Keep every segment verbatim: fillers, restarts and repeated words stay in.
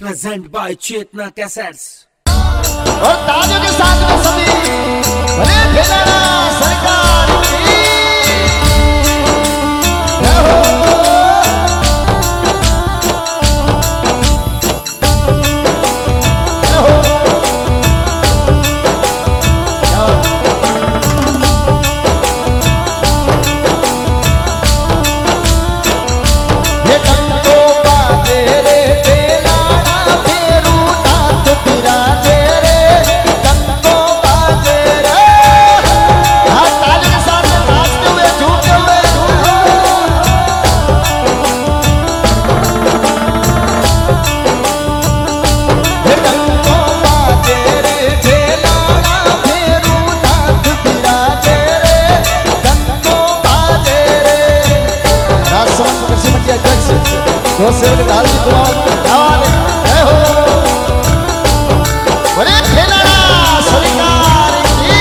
Present by Chetna cassettes और ताजों के साथ में सभी भले भेलाना सरकार की जय हो। दो सेवक डाल दी दुआ जय हो बड़े खेलाना सरकार की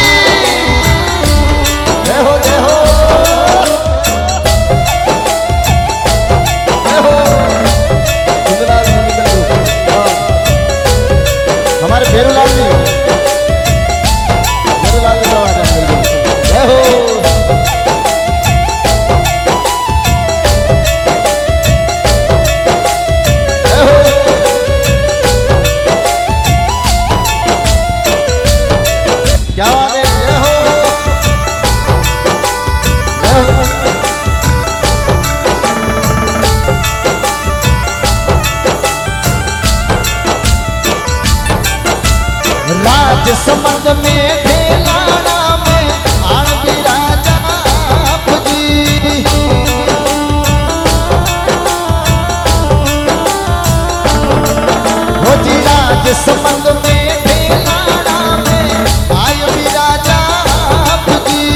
जय हो जय हो जय हो सुंदरलाल हमारे बेरूलाल जी बेरूलाल जी जय हो। राज संबंध में भेलाना में आन राजा आप जी हो जी राज संबंध में भेलाना में आय राजा आप जी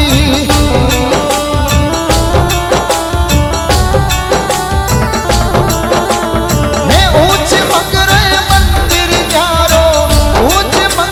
मैं ऊंच मंगरे मंदिर जारो ऊंच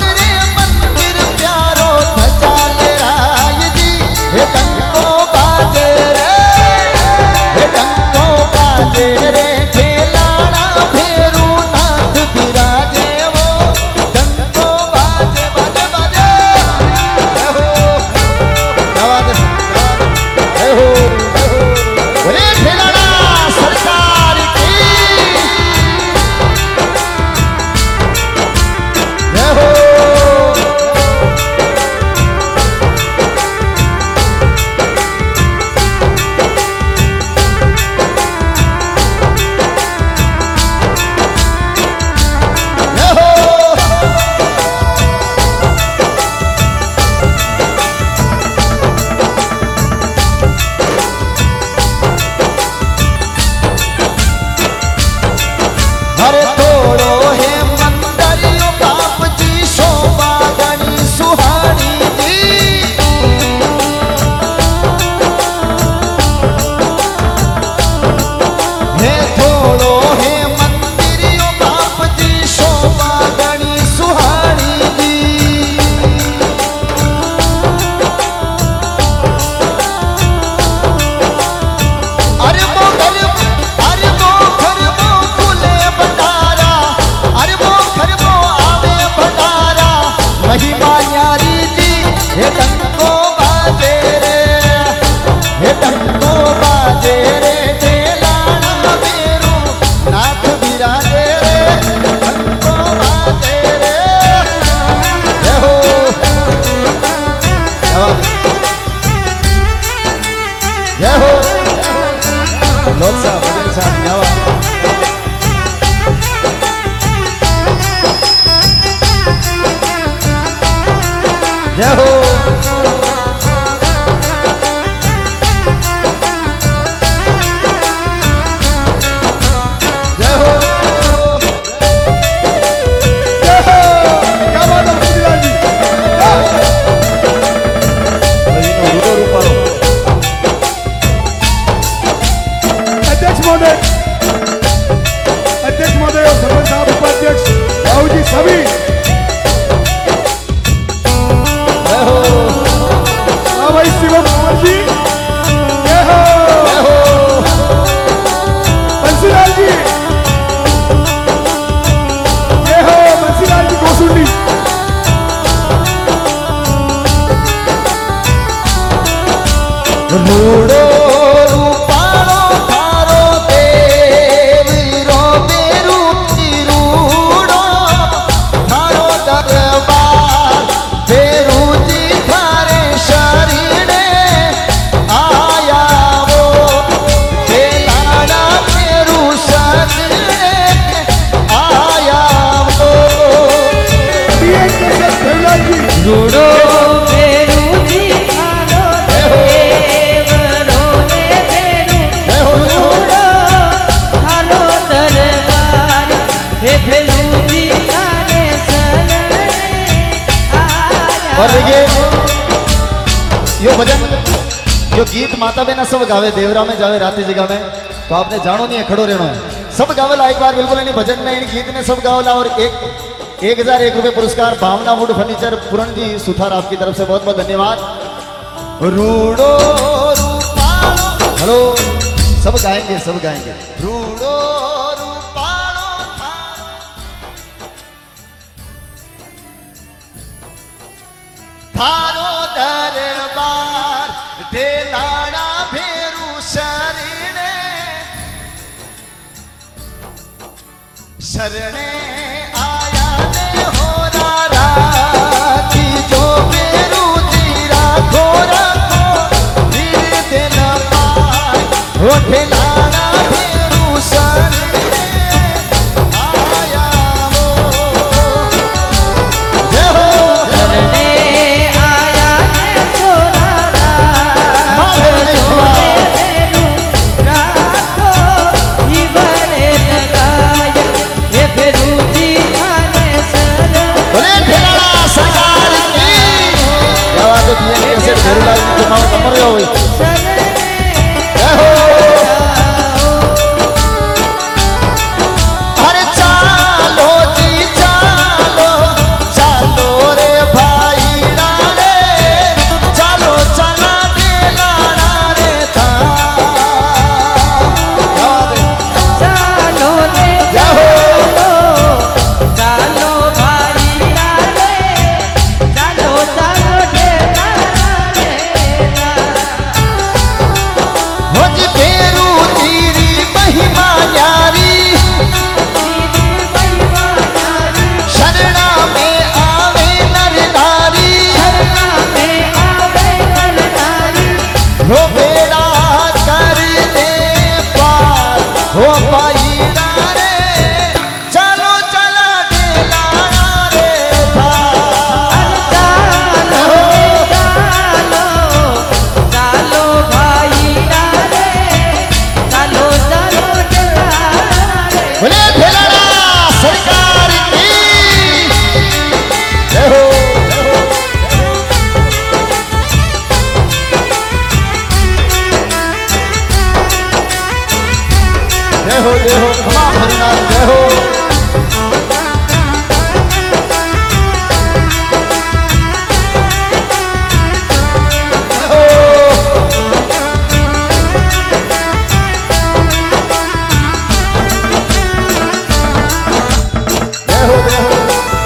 जय हो अध्यक्ष महोदय और सरपंच साहब उपाध्यक्ष राहुल जी सभी भाई शिवम कुमार जी जय हो बंसीलाल जी और देखिए यो भजन यो गीत माता बहना सब गावे, देवरा में जावे, राती जगह में, तो आपने जानो नहीं है, खड़ो रहना है, सब गावेला एक बार बिल्कुल नहीं, भजन ने इन गीत ने सब गावेला। और एक एक हजार एक रुपए पुरस्कार भावना वुड फर्नीचर पूरण जी सुथार, आपकी तरफ से बहुत बहुत धन्यवाद। रूड़ो रूपालो, हेलो सब गाएंगे, सब गाएंगे। रूड़ो रूपालो थारो दरबार ढेलाड़ा भेरू शरणे शरणे आया ने हो राती जो भेरू जीरा घोरा को वीर दिन पाए हो ढेलाड़ा भेरू शरणे आया हो जय हो शरणे अरे चालो जी चालो चालो रे भाई रे चालो चला दे लाना रे था चालो रे जाओ चालो भाई रे चालो चालो रे हो जी फेरू तेरी महिमा न्यारी शरणा में आवे नर नारी हो बेड़ा कर दे पार हो पाई रे चलो चला दे लाना रे चालो भाई रे चालो चालो बोले भेलाड़ा सरकार की जय हो जय हो जय हो क्षमा भरनाथ जय हो जय हो जय हो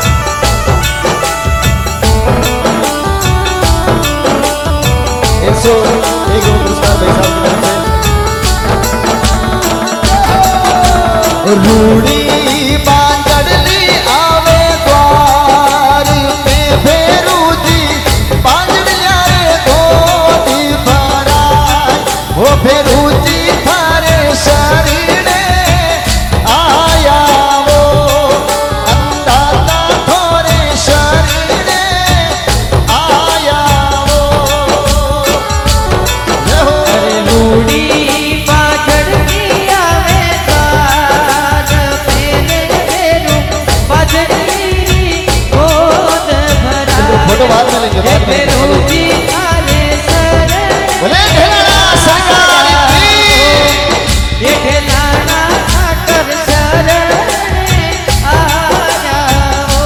एक सौ एक पुरस्कार भाई साहब की तरफ से। रूड़ी बांजड़ली आवे द्वार में भेरू जी बांजड़िया रे धोती भरा वो भेरू जी थारे शरीरे आया वो अंदाता थोरे शरीरे आया वो जय हो रूड़ी पाछड़ की आवे साज पेले फेरू पाछड़ी गोद भरा फोटो बाद में लेंगे, बाद में फेरू जी थारे सर बोले ढेलाड़ा सरकार की ये ढेलाना कर शरण आ जाओ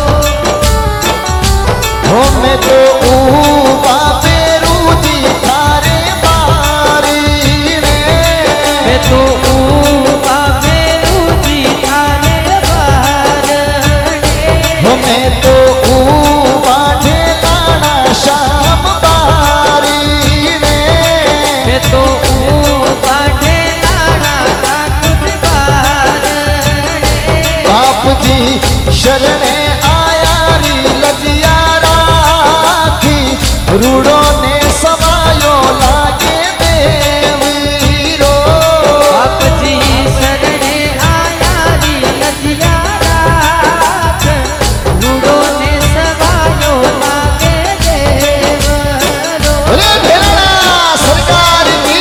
हो मैं तो ऊबा पेरू जी थारे बारी रे मैं तो ऊपा फेरू जी थारे बाहर हो मैं तो ऊबा ढेलाड़ा शाम बारी रे मैं तो ऊपा ढेलाना कुछ बाहर बाप जी शरणे आया री लजिया राखी रूड़ो ने समायो लागे देवीरो बाप जी शरणे आया री लजिया राख रूड़ो ने सवायो लागे देवरो अरे भेलाड़ा सरकार की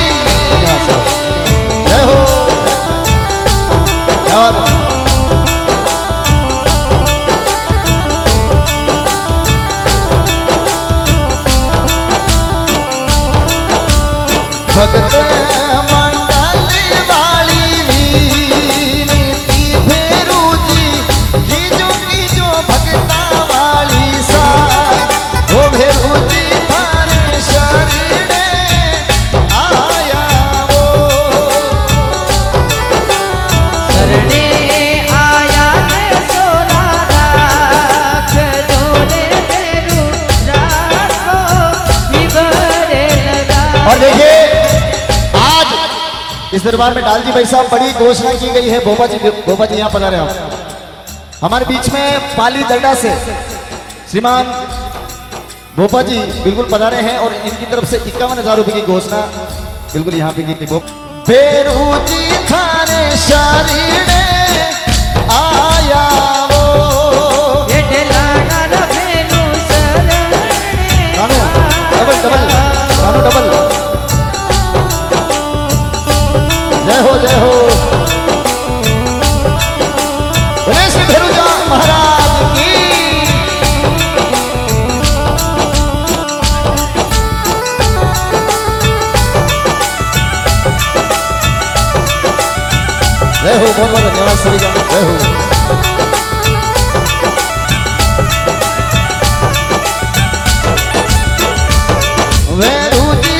जय हो और इस दरबार में डालजी भाई साहब बड़ी घोषणा की गई है। बोपा जी बोपा जी यहाँ पधारे आप हमारे बीच में पाली दरडा से श्रीमान बोपा जी बिल्कुल पधारे हैं और इनकी तरफ से इक्यावन हजार रुपए की घोषणा बिल्कुल यहाँ पे की थी। बेरूजी थाने शरीरे आया वो ये ढेलाना रखेलू शरणे कानू डबल डबल कानू डबल जय हो जय हो बोले श्री भेरुजा महाराज की जय हो बहुत बहुत धन्यवाद सभी का जय हो। वेरूजी